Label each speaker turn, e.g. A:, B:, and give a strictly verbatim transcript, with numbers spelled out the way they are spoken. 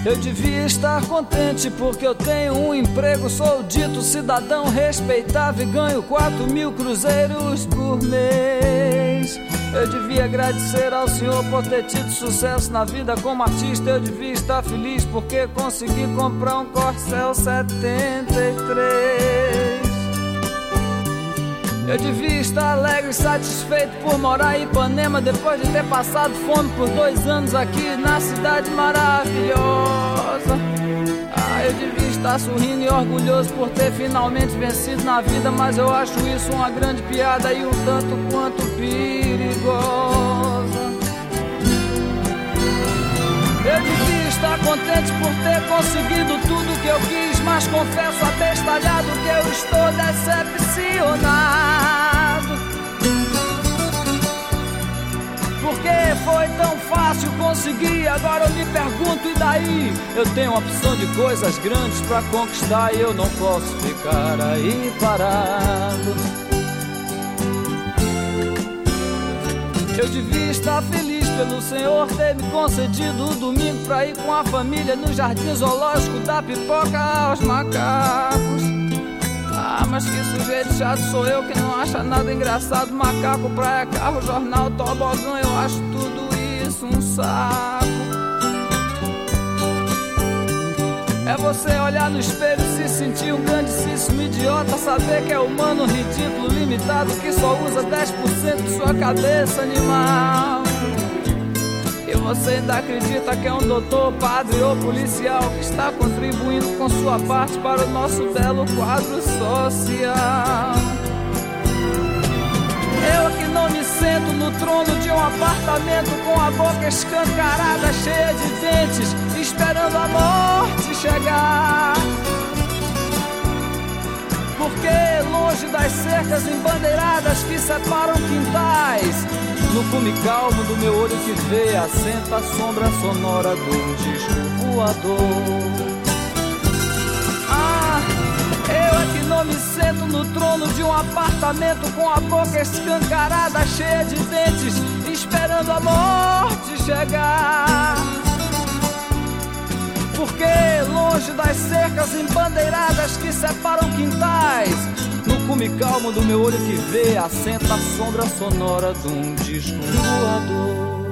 A: Eu devia estar contente porque eu tenho um emprego, sou dito cidadão respeitável e ganho quatro mil cruzeiros por mês. Eu devia agradecer ao Senhor por ter tido sucesso na vida como artista. Eu devia estar feliz porque consegui comprar um Corcel setenta e três. Eu devia estar alegre e satisfeito por morar em Ipanema, depois de ter passado fome por dois anos aqui na cidade maravilhosa. Ah, eu devia estar sorrindo e orgulhoso por ter finalmente vencido na vida, mas eu acho isso uma grande piada e um tanto quanto perigosa. Eu devia estar contente por ter conseguido tudo que eu quis, mas confesso abestalhado que eu estou decepcionado. Porque foi tão fácil conseguir, agora eu me pergunto, e daí? Eu tenho uma opção de coisas grandes pra conquistar e eu não posso ficar aí parado. Eu devia estar feliz pelo Senhor ter me concedido o domingo pra ir com a família no jardim zoológico dar pipoca aos macacos. Ah, mas que sujeito chato sou eu que não acha nada engraçado. Macaco, praia, carro, jornal, tobogã, eu acho tudo isso um saco. É você olhar no espelho e se sentir um grandíssimo idiota, saber que é humano, ridículo, limitado, que só usa dez por cento de sua cabeça animal. E você ainda acredita que é um doutor, padre ou policial que está contribuindo com sua parte para o nosso belo quadro social. Eu que não me sento no trono de um apartamento com a boca escancarada, cheia de dentes, esperando a morte chegar. Porque longe das cercas embandeiradas que separam quintais, no cume calmo do meu olho que vê, assenta a sombra sonora do disco voador. Ah, eu é que não me sento no trono de um apartamento com a boca escancarada, cheia de dentes, esperando a morte chegar. Porque longe das cercas embandeiradas que separam quintais, no cume calmo do meu olho que vê, assenta a sombra sonora de um disco voador.